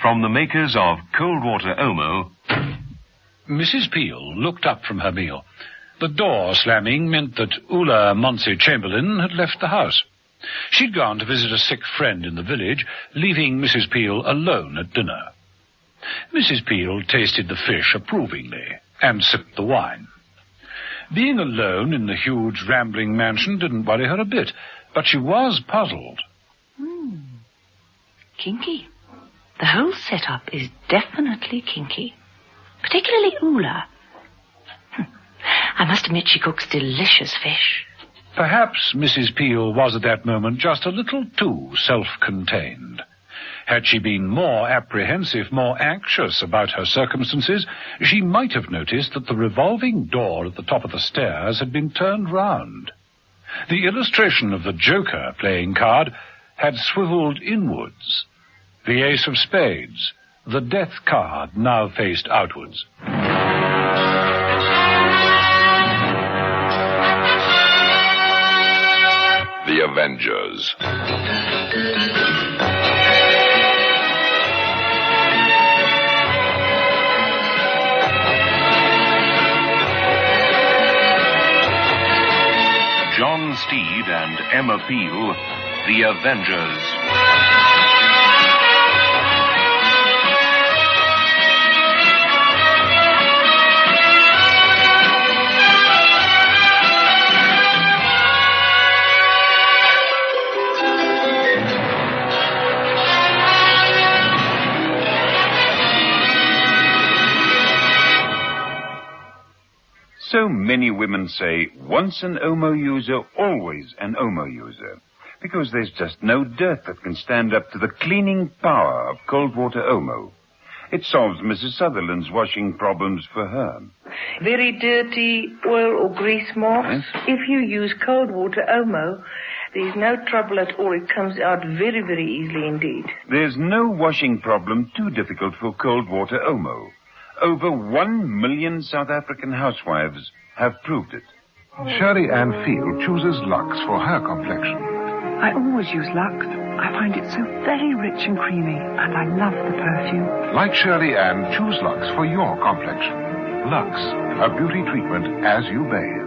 From the makers of Cold Water Omo. Mrs. Peel looked up from her meal. The door slamming meant that Ulla Monsey Chamberlain had left the house. She'd gone to visit a sick friend in the village, leaving Mrs. Peel alone at dinner. Mrs. Peel tasted the fish approvingly and sipped the wine. Being alone in the huge, rambling mansion didn't worry her a bit, but she was puzzled. Kinky. The whole setup is definitely kinky. Particularly Ulla. I must admit she cooks delicious fish. Perhaps Mrs. Peel was at that moment just a little too self-contained. Had she been more apprehensive, more anxious about her circumstances, she might have noticed that the revolving door at the top of the stairs had been turned round. The illustration of the Joker playing card had swiveled inwards. The ace of spades, the death card, now faced outwards. The Avengers. John Steed and Emma Peel, The Avengers. So many women say, once an Omo user, always an Omo user. Because there's just no dirt that can stand up to the cleaning power of cold water Omo. It solves Mrs. Sutherland's washing problems for her. Very dirty oil or grease marks. Yes? If you use cold water Omo, there's no trouble at all. It comes out very, very easily indeed. There's no washing problem too difficult for cold water Omo. Over 1 million South African housewives have proved it. Shirley Ann Field chooses Lux for her complexion. I always use Lux. I find it so very rich and creamy, and I love the perfume. Like Shirley Ann, choose Lux for your complexion. Lux, a beauty treatment as you bathe.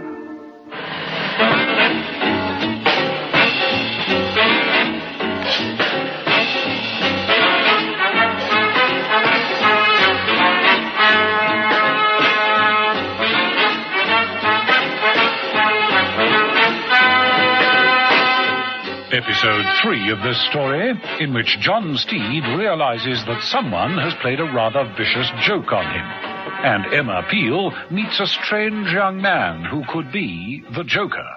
Episode 3 of this story, in which John Steed realizes that someone has played a rather vicious joke on him, and Emma Peel meets a strange young man who could be the Joker.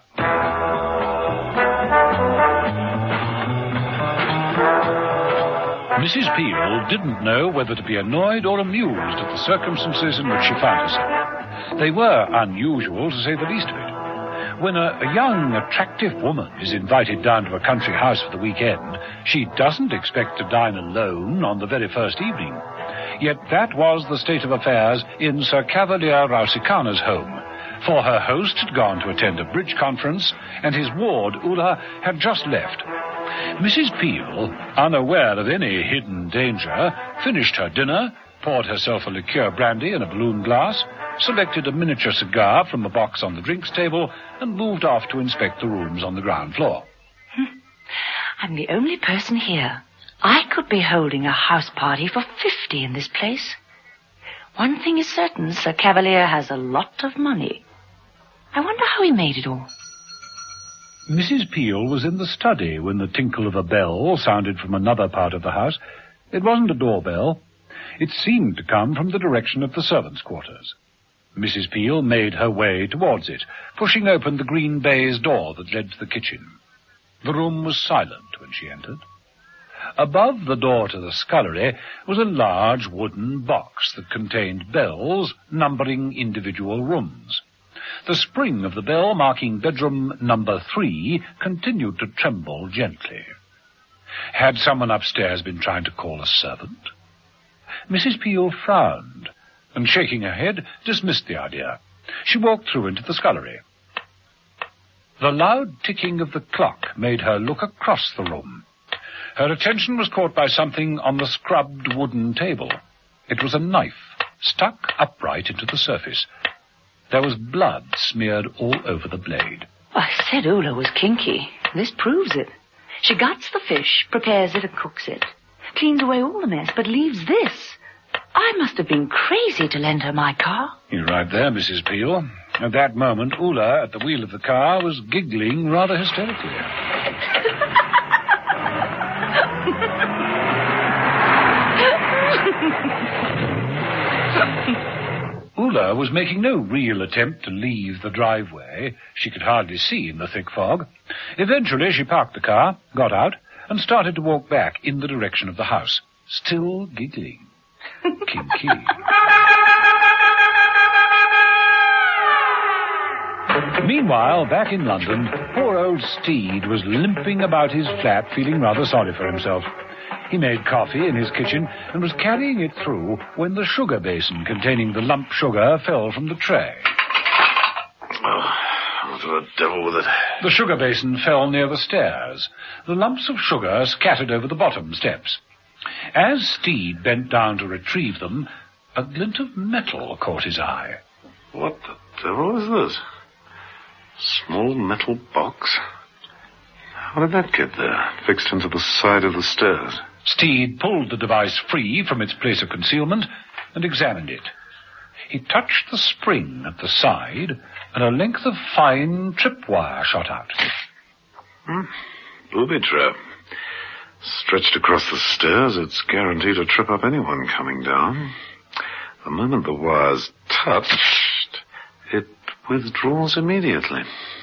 Mrs. Peel didn't know whether to be annoyed or amused at the circumstances in which she found herself. They were unusual, to say the least of it. When a young, attractive woman is invited down to a country house for the weekend, she doesn't expect to dine alone on the very first evening. Yet that was the state of affairs in Sir Cavalier Rausikana's home, for her host had gone to attend a bridge conference, and his ward, Ulla, had just left. Mrs. Peel, unaware of any hidden danger, finished her dinner, poured herself a liqueur brandy in a balloon glass, selected a miniature cigar from a box on the drinks table, and moved off to inspect the rooms on the ground floor. I'm the only person here. I could be holding a house party for 50 in this place. One thing is certain, Sir Cavalier has a lot of money. I wonder how he made it all. Mrs. Peel was in the study when the tinkle of a bell sounded from another part of the house. It wasn't a doorbell. It seemed to come from the direction of the servants' quarters. Mrs. Peel made her way towards it, pushing open the green baize door that led to the kitchen. The room was silent when she entered. Above the door to the scullery was a large wooden box that contained bells numbering individual rooms. The spring of the bell marking bedroom number 3 continued to tremble gently. Had someone upstairs been trying to call a servant? Mrs. Peel frowned, and shaking her head, dismissed the idea. She walked through into the scullery. The loud ticking of the clock made her look across the room. Her attention was caught by something on the scrubbed wooden table. It was a knife, stuck upright into the surface. There was blood smeared all over the blade. I said Ula was kinky. This proves it. She guts the fish, prepares it and cooks it. Cleans away all the mess, but leaves this. I must have been crazy to lend her my car. You're right there, Mrs. Peel. At that moment, Ula, at the wheel of the car, was giggling rather hysterically. Ula was making no real attempt to leave the driveway. She could hardly see in the thick fog. Eventually, she parked the car, got out, and started to walk back in the direction of the house, still giggling. Kinky. Meanwhile, back in London, poor old Steed was limping about his flat, feeling rather sorry for himself. He made coffee in his kitchen and was carrying it through when the sugar basin containing the lump sugar fell from the tray. Oh, what the devil with it? The sugar basin fell near the stairs. The lumps of sugar scattered over the bottom steps. As Steed bent down to retrieve them, a glint of metal caught his eye. What the devil is this? Small metal box? How did that get there, fixed into the side of the stairs? Steed pulled the device free from its place of concealment and examined it. He touched the spring at the side, and a length of fine tripwire shot out. Booby trap. Stretched across the stairs, it's guaranteed to trip up anyone coming down. The moment the wire's touched, it withdraws immediately.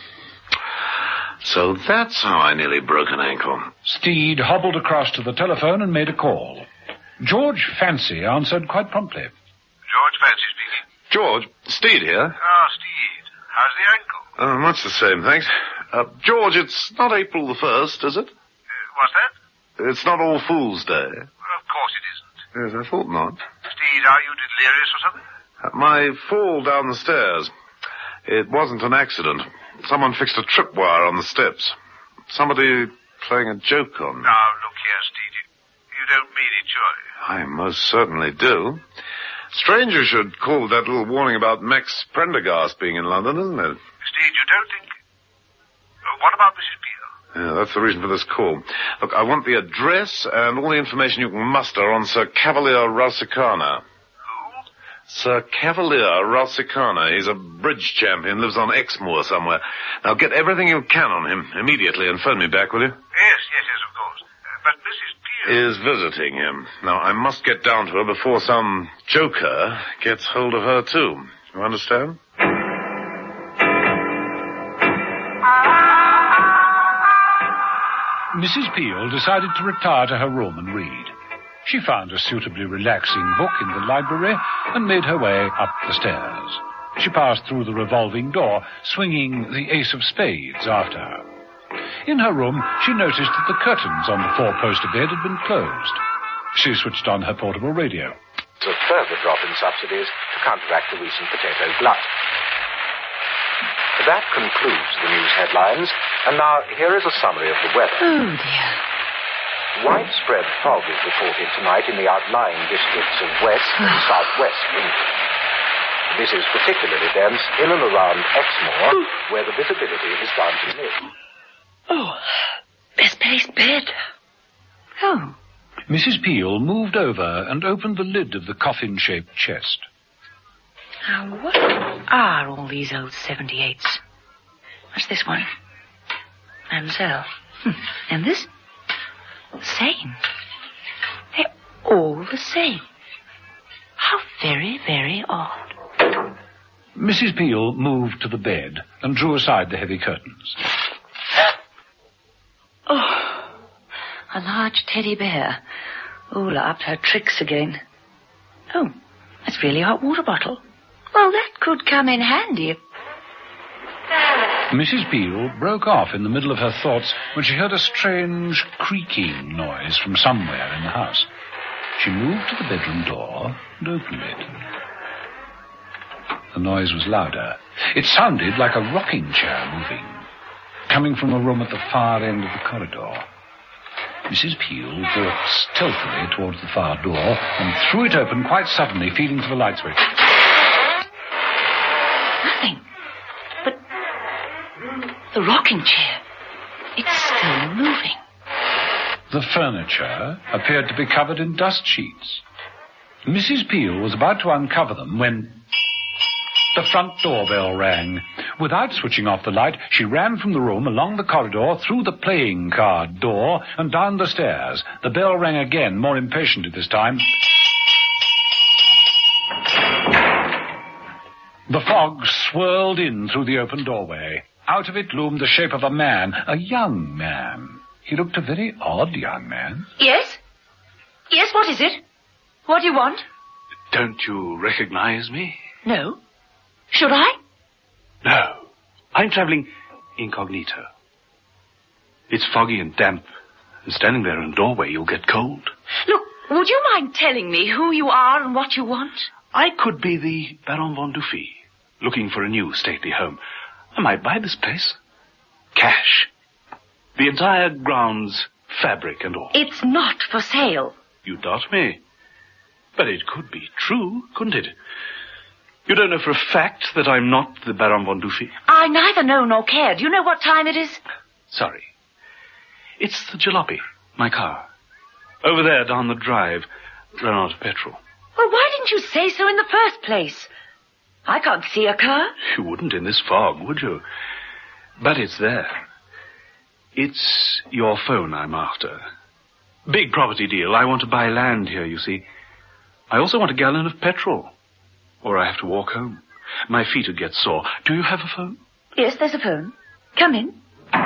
So that's how I nearly broke an ankle. Steed hobbled across to the telephone and made a call. George Fancy answered quite promptly. George Fancy speaking. George, Steed here. Oh, Steed. How's the ankle? Much the same, thanks. George, it's not April the 1st, is it? What's that? It's not All Fool's Day. Well, of course it isn't. Yes, I thought not. Steed, are you delirious or something? My fall down the stairs. It wasn't an accident. Someone fixed a tripwire on the steps. Somebody playing a joke on me. Now, look here, Steed. You don't mean it, surely? I most certainly do. Strange you should call that little warning about Max Prendergast being in London, isn't it? Steed, you don't think... What about Mrs. Peel? Yeah, that's the reason for this call. Look, I want the address and all the information you can muster on Sir Cavalier Ralsicana. Sir Cavalier Ralsicana. He's a bridge champion, lives on Exmoor somewhere. Now get everything you can on him immediately and phone me back, will you? Yes, of course. But Mrs. Peel... is visiting him. Now, I must get down to her before some joker gets hold of her, too. You understand? Mrs. Peel decided to retire to her room and read. She found a suitably relaxing book in the library and made her way up the stairs. She passed through the revolving door, swinging the ace of spades after her. In her room, she noticed that the curtains on the four-poster bed had been closed. She switched on her portable radio. A further drop in subsidies to counteract the recent potato glut. That concludes the news headlines, and now here is a summary of the weather. Oh, dear. Widespread fog is reported tonight in the outlying districts of West and Southwest England. This is particularly dense in and around Exmoor, where the visibility is down to nil. Oh, best placed bed. Oh. Mrs. Peel moved over and opened the lid of the coffin-shaped chest. Now, what are all these old 78s? What's this one? Mademoiselle. And this? The same. They're all the same. How very, very odd. Mrs. Peel moved to the bed and drew aside the heavy curtains. Oh, a large teddy bear. Ula upped her tricks again. Oh, that's really a hot water bottle. Well, that could come in handy. Mrs. Peel broke off in the middle of her thoughts when she heard a strange creaking noise from somewhere in the house. She moved to the bedroom door and opened it. The noise was louder. It sounded like a rocking chair moving, coming from a room at the far end of the corridor. Mrs. Peel walked stealthily towards the far door and threw it open quite suddenly, feeling for the light switch. Nothing. But the rocking chair, it's still moving. The furniture appeared to be covered in dust sheets. Mrs. Peel was about to uncover them when the front doorbell rang. Without switching off the light, she ran from the room, along the corridor, through the playing card door, and down the stairs. The bell rang again, more impatiently this time. The fog swirled in through the open doorway. Out of it loomed the shape of a man, a young man. He looked a very odd young man. Yes? Yes, what is it? What do you want? Don't you recognize me? No. Should I? No. I'm traveling incognito. It's foggy and damp, and standing there in a doorway, you'll get cold. Look, would you mind telling me who you are and what you want? I could be the Baron von Dufy, looking for a new stately home. I might buy this place. Cash. The entire grounds, fabric and all. It's not for sale. You doubt me. But it could be true, couldn't it? You don't know for a fact that I'm not the Baron von Dufy? I neither know nor care. Do you know what time it is? Sorry. It's the jalopy, my car. Over there, down the drive, run out of petrol. Well, why didn't you say so in the first place? I can't see a car. You wouldn't in this fog, would you? But it's there. It's your phone I'm after. Big property deal. I want to buy land here, you see. I also want a gallon of petrol. Or I have to walk home. My feet would get sore. Do you have a phone? Yes, there's a phone. Come in.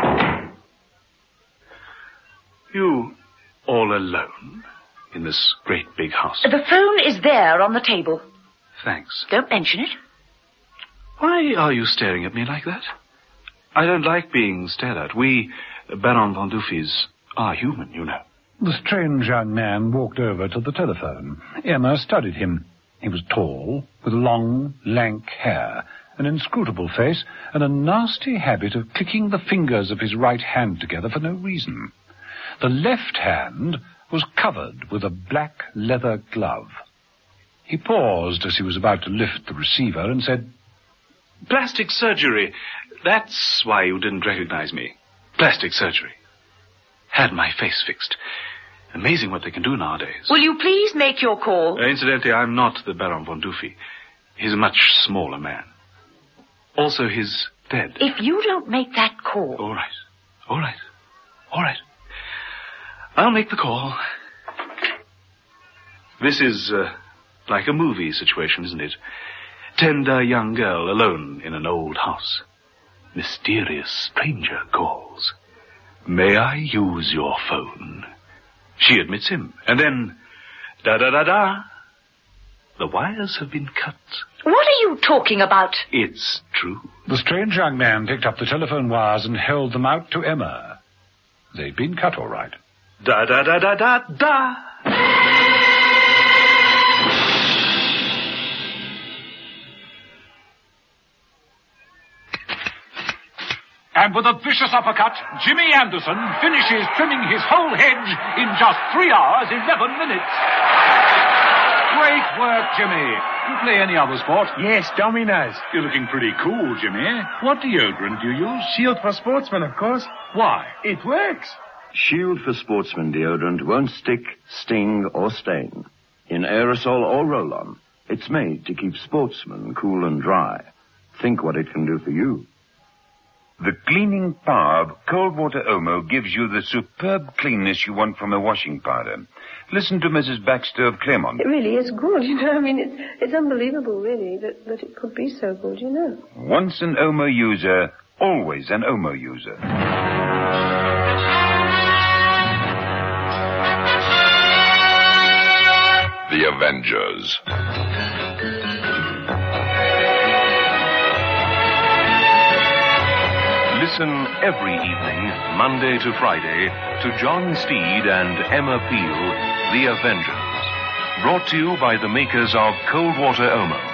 You all alone in this great big house? The phone is there on the table. Thanks. Don't mention it. Why are you staring at me like that? I don't like being stared at. We, Baron von Dufys, are human, you know. The strange young man walked over to the telephone. Emma studied him. He was tall, with long, lank hair, an inscrutable face, and a nasty habit of clicking the fingers of his right hand together for no reason. The left hand was covered with a black leather glove. He paused as he was about to lift the receiver and said, Plastic surgery. That's why you didn't recognize me. Plastic surgery. Had my face fixed. Amazing what they can do nowadays. Will you please make your call? Incidentally, I'm not the Baron von Dufy. He's a much smaller man. Also, he's dead. If you don't make that call... All right. I'll make the call. This is like a movie situation, isn't it? Tender young girl alone in an old house. Mysterious stranger calls. May I use your phone? She admits him. And then, da-da-da-da. The wires have been cut. What are you talking about? It's true. The strange young man picked up the telephone wires and held them out to Emma. They'd been cut all right. Da-da-da-da-da-da. And with a vicious uppercut, Jimmy Anderson finishes trimming his whole hedge in just 3 hours, 11 minutes. Great work, Jimmy. You play any other sport? Yes, dominoes. You're looking pretty cool, Jimmy. What deodorant do you use? Shield for Sportsmen, of course. Why? It works. Shield for Sportsmen deodorant won't stick, sting, or stain. In aerosol or roll-on, it's made to keep sportsmen cool and dry. Think what it can do for you. The cleaning power of cold water Omo gives you the superb cleanness you want from a washing powder. Listen to Mrs. Baxter of Claremont. It really is good, you know. I mean, it's unbelievable, really, that it could be so good, you know. Once an Omo user, always an Omo user. The Avengers. Listen every evening, Monday to Friday, to John Steed and Emma Peel, The Avengers. Brought to you by the makers of Cold Water Omo.